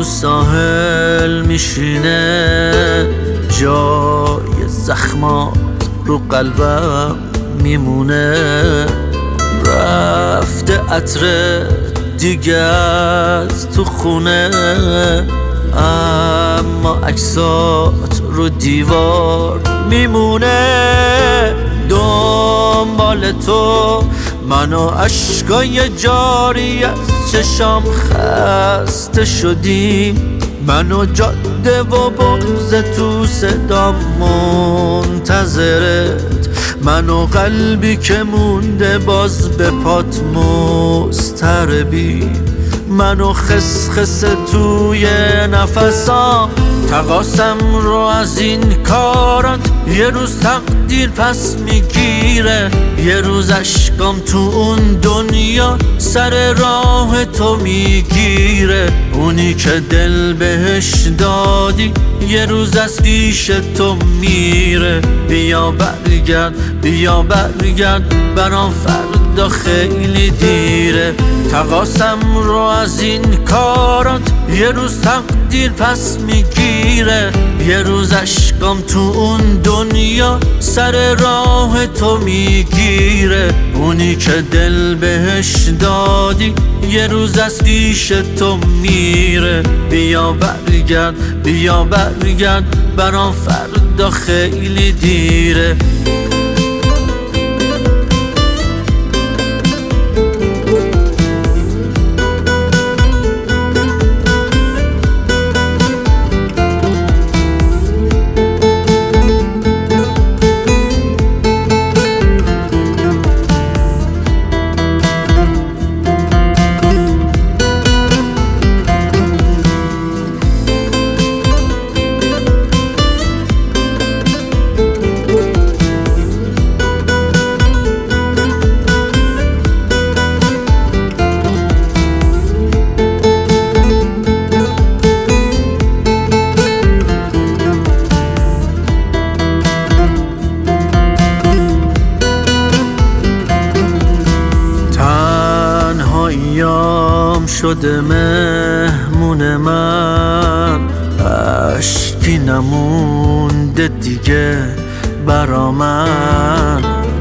تو ساحل میشینه، جای زخمات رو قلبم میمونه. رفته عطر دیگه از تو خونه، اما عکسات رو دیوار میمونه. دنبال تو من و عشقای جاری از چشام خسته شدیم، من و جاده و بغض تو صدام منتظرت، من و قلبی که مونده باز به پات مضطربیم، من و خسخس توی نفسام. تقاسم رو از این کارات یه روز تقدیر پس میگیره، یه روز عشقام تو اون دنیا سر راه تو میگیره. اونی که دل بهش دادی یه روز از پیش تو میره. بیا برگرد، بیا برگرد، برام فردا خیلی دیره. تقاسم رو از این کارات یه روز تقدیر پس میگیره، یه روز عشقام تو اون دنیا سر راه تو میگیره. اونی که دل بهش دادی یه روز از پیش تو میره. بیا برگرد، بیا برگرد، برام فردا خیلی دیره. ایام شده مهمون من، اشکی نمونده دیگه برا من.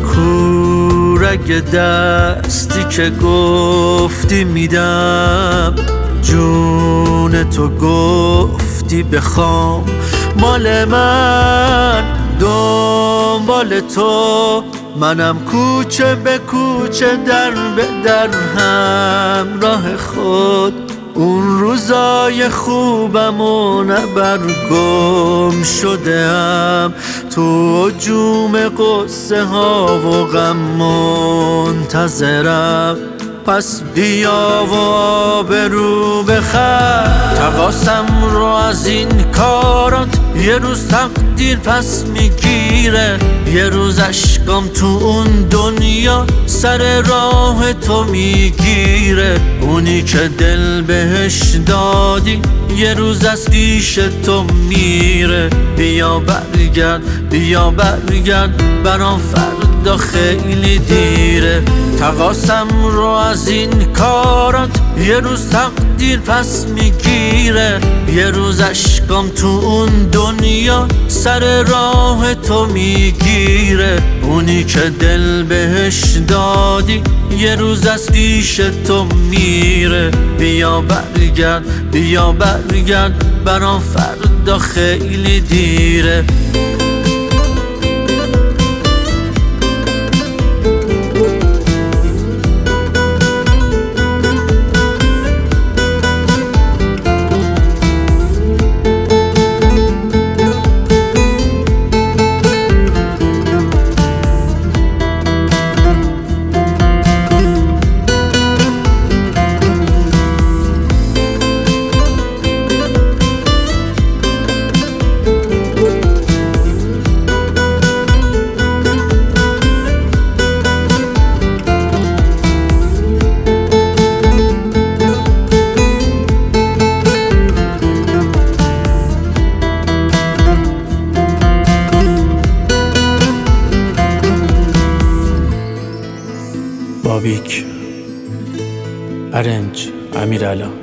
کورگ دستی که گفتی میدم، جون تو گفتی بخوام مال من. دنبال تو منم کوچه به کوچه، در به در همراه خود. اون روزای خوبم و نبر گم شدم تو جوم قصه ها و غم منتظرم. پس بیا و آبرو بخر. تقاسم رو از این کارات یه روز تقدیر پس میگیره، یه روز عشقام تو اون دنیا سر راه تو میگیره. اونی که دل بهش دادی یه روز از پیش تو میره. بیا برگرد، بیا برگرد، برام فردا خیلی دیره. تقاسم رو از این کارات یه روز تقدیر پس میگیره، یه روز عشقام تو اون دنیا سر راه تو میگیره. اونی که دل بهش دادی یه روز از پیش تو میره. بیا برگرد، بیا برگرد، برام فردا خیلی دیره. بابیک، ارنج، امیرعلا.